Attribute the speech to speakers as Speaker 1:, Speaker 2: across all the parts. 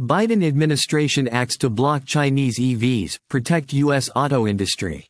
Speaker 1: Biden administration acts to block Chinese EVs, protect U.S. auto industry.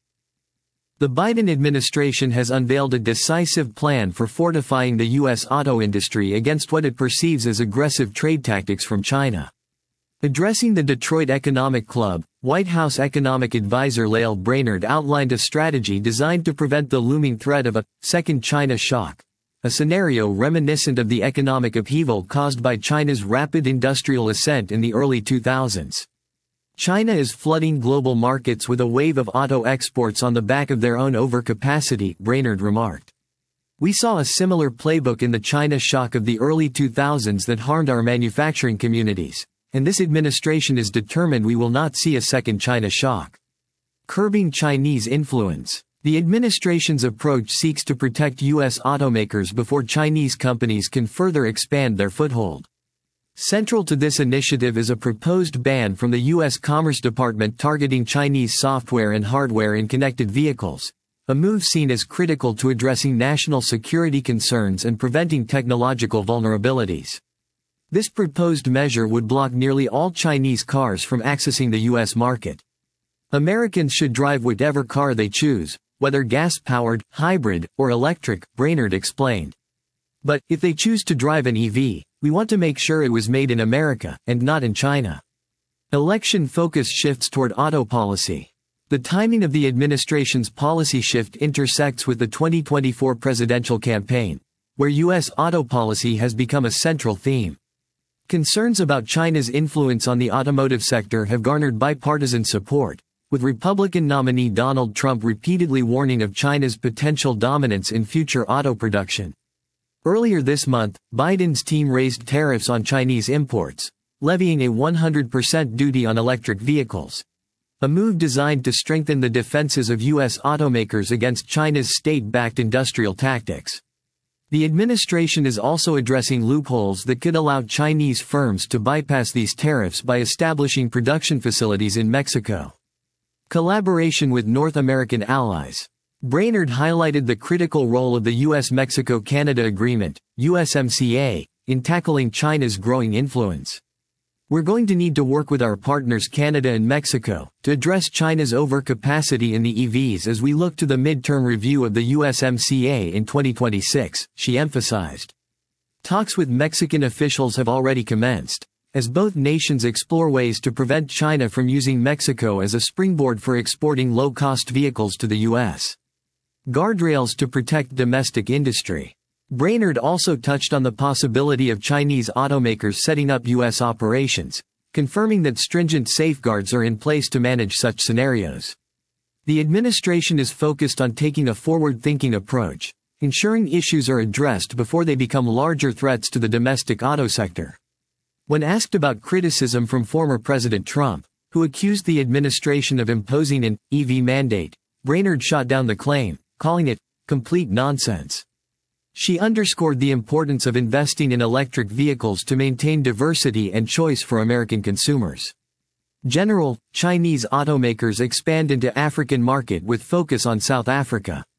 Speaker 1: The Biden administration has unveiled a decisive plan for fortifying the U.S. auto industry against what it perceives as aggressive trade tactics from China. Addressing the Detroit Economic Club, White House economic advisor Lael Brainard outlined a strategy designed to prevent the looming threat of a second China shock, a scenario reminiscent of the economic upheaval caused by China's rapid industrial ascent in the early 2000s. China is flooding global markets with a wave of auto exports on the back of their own overcapacity, Brainard remarked. We saw a similar playbook in the China shock of the early 2000s that harmed our manufacturing communities, and this administration is determined we will not see a second China shock. Curbing Chinese influence. The administration's approach seeks to protect U.S. automakers before Chinese companies can further expand their foothold. Central to this initiative is a proposed ban from the U.S. Commerce Department targeting Chinese software and hardware in connected vehicles, a move seen as critical to addressing national security concerns and preventing technological vulnerabilities. This proposed measure would block nearly all Chinese cars from accessing the U.S. market. Americans should drive whatever car they choose, whether gas-powered, hybrid, or electric, Brainard explained. But, if they choose to drive an EV, we want to make sure it was made in America, and not in China. Election focus shifts toward auto policy. The timing of the administration's policy shift intersects with the 2024 presidential campaign, where U.S. auto policy has become a central theme. Concerns about China's influence on the automotive sector have garnered bipartisan support, with Republican nominee Donald Trump repeatedly warning of China's potential dominance in future auto production. Earlier this month, Biden's team raised tariffs on Chinese imports, levying a 100% duty on electric vehicles, a move designed to strengthen the defenses of U.S. automakers against China's state-backed industrial tactics. The administration is also addressing loopholes that could allow Chinese firms to bypass these tariffs by establishing production facilities in Mexico. Collaboration with North American allies. Brainard highlighted the critical role of the U.S.-Mexico-Canada Agreement, USMCA, in tackling China's growing influence. We're going to need to work with our partners Canada and Mexico to address China's overcapacity in the EVs as we look to the midterm review of the USMCA in 2026, she emphasized. Talks with Mexican officials have already commenced, as both nations explore ways to prevent China from using Mexico as a springboard for exporting low-cost vehicles to the U.S. Guardrails to protect domestic industry. Brainard also touched on the possibility of Chinese automakers setting up U.S. operations, confirming that stringent safeguards are in place to manage such scenarios. The administration is focused on taking a forward-thinking approach, ensuring issues are addressed before they become larger threats to the domestic auto sector. When asked about criticism from former President Trump, who accused the administration of imposing an EV mandate, Brainard shot down the claim, calling it complete nonsense. She underscored the importance of investing in electric vehicles to maintain diversity and choice for American consumers. Chinese automakers expand into African market with focus on South Africa.